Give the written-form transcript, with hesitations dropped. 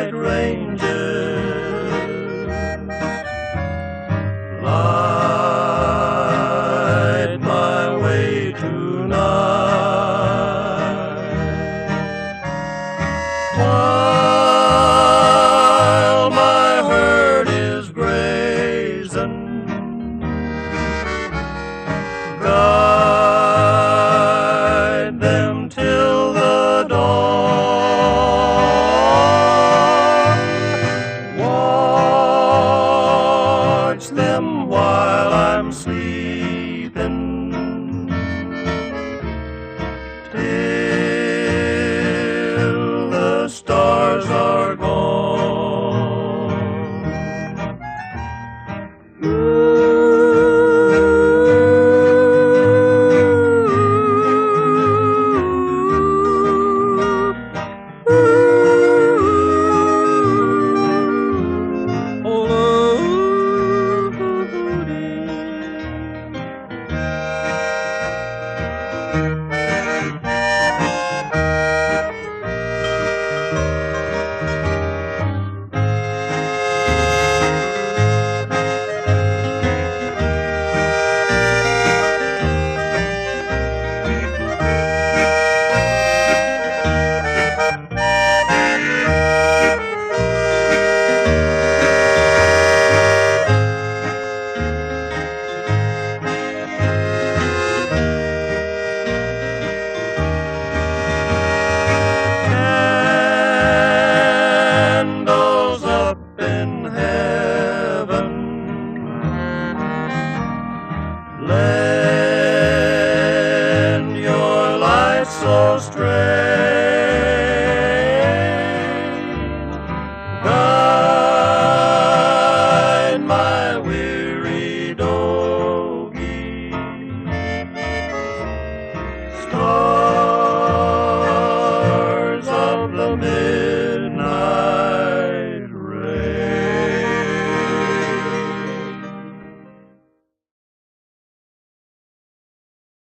white ranges light my way tonight, while my herd is grazing. Guide them till the dawn. Watch them while I'm sleeping, till the stars are gone. Lend your light so strange.